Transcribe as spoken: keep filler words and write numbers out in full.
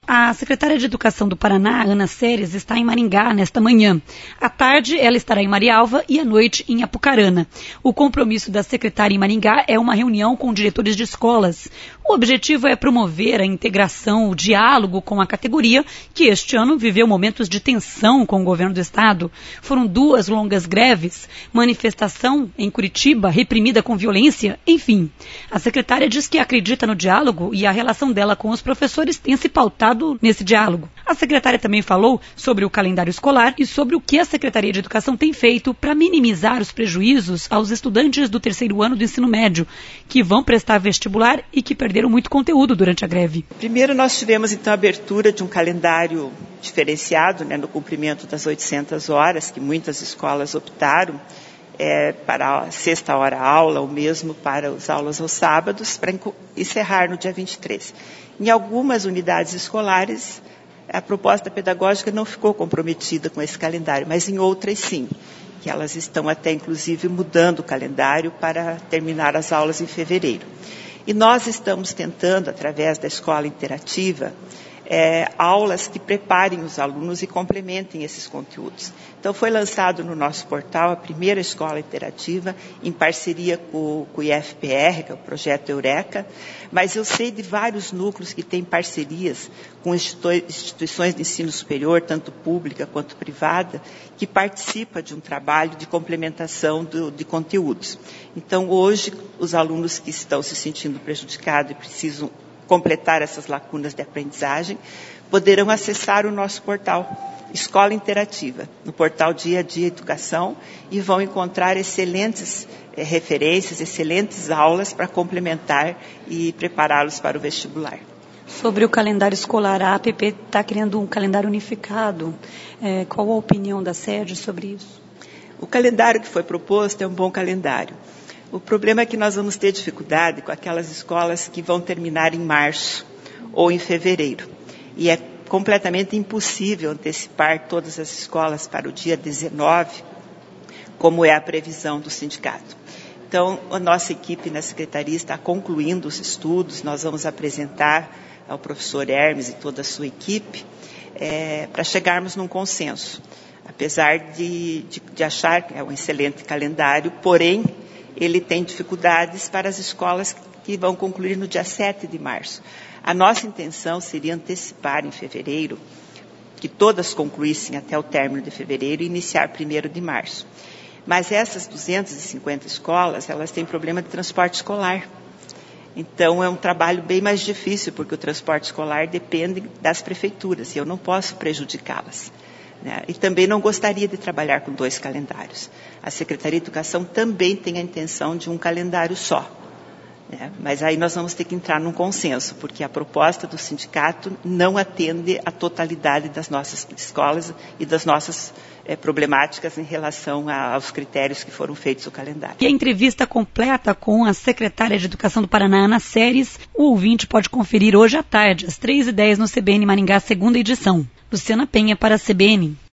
A secretária de Educação do Paraná, Ana Seres, está em Maringá nesta manhã. À tarde, ela estará em Marialva e à noite em Apucarana. O compromisso da secretária em Maringá é uma reunião com diretores de escolas. O objetivo é promover a integração, o diálogo com a categoria, que este ano viveu momentos de tensão com o governo do estado. Foram duas longas greves, manifestação em Curitiba, reprimida com violência, enfim. A secretária diz que acredita no diálogo e a relação dela com os professores tem se pautado nesse diálogo. A secretária também falou sobre o calendário escolar e sobre o que a Secretaria de Educação tem feito para minimizar os prejuízos aos estudantes do terceiro ano do ensino médio, que vão prestar vestibular e que perderam muito conteúdo durante a greve. Primeiro, nós tivemos então a abertura de um calendário diferenciado, né, no cumprimento das oitocentas horas, que muitas escolas optaram é, para a sexta hora aula, ou mesmo para as aulas aos sábados, para encerrar no dia vinte e três. Em algumas unidades escolares, a proposta pedagógica não ficou comprometida com esse calendário, mas em outras sim, que elas estão até inclusive mudando o calendário para terminar as aulas em fevereiro. E nós estamos tentando, através da escola interativa, É, aulas que preparem os alunos e complementem esses conteúdos. Então, foi lançado no nosso portal a primeira escola interativa, em parceria com, com o I F P R, que é o projeto Eureka, mas eu sei de vários núcleos que têm parcerias com institui- instituições de ensino superior, tanto pública quanto privada, que participam de um trabalho de complementação do, de conteúdos. Então, hoje, os alunos que estão se sentindo prejudicados e precisam completar essas lacunas de aprendizagem, poderão acessar o nosso portal Escola Interativa, no portal Dia a Dia Educação, e vão encontrar excelentes eh, referências, excelentes aulas para complementar e prepará-los para o vestibular. Sobre o calendário escolar, a APP está criando um calendário unificado. É, qual a opinião da sede sobre isso? O calendário que foi proposto é um bom calendário. O problema é que nós vamos ter dificuldade com aquelas escolas que vão terminar em março ou em fevereiro. E é completamente impossível antecipar todas as escolas para o dia dezenove, como é a previsão do sindicato. Então, a nossa equipe na Secretaria está concluindo os estudos, nós vamos apresentar ao professor Hermes e toda a sua equipe é, para chegarmos num consenso. Apesar de, de, de achar que é um excelente calendário, porém, ele tem dificuldades para as escolas que vão concluir no dia sete de março. A nossa intenção seria antecipar em fevereiro, que todas concluíssem até o término de fevereiro e iniciar primeiro de março. Mas essas duzentas e cinquenta escolas, elas têm problema de transporte escolar. Então, é um trabalho bem mais difícil, porque o transporte escolar depende das prefeituras e eu não posso prejudicá-las. E também não gostaria de trabalhar com dois calendários. A Secretaria de Educação também tem a intenção de um calendário só. Né? Mas aí nós vamos ter que entrar num consenso, porque a proposta do sindicato não atende à totalidade das nossas escolas e das nossas é, problemáticas em relação a, aos critérios que foram feitos no calendário. E a entrevista completa com a secretária de Educação do Paraná, Ana Seres, o ouvinte pode conferir hoje à tarde, às três e dez, no C B N Maringá, segunda edição. Luciana Penha para a C B N.